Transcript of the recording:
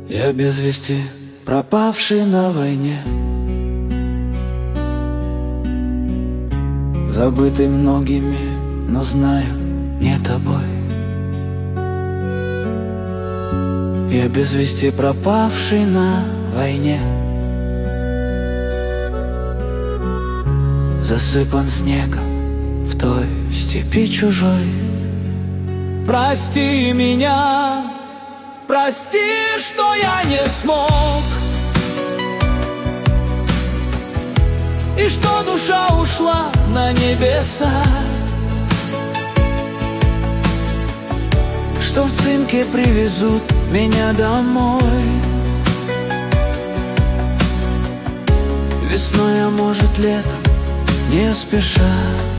Я без вести пропавший на войне, забытый многими, но знаю, не тобой. Я без вести пропавший на войне, засыпан снегом в той степи чужой. Прости меня, прости, что я не смог, и что душа ушла на небеса, что в цинке привезут меня домой. Весной, а может летом, не спеша.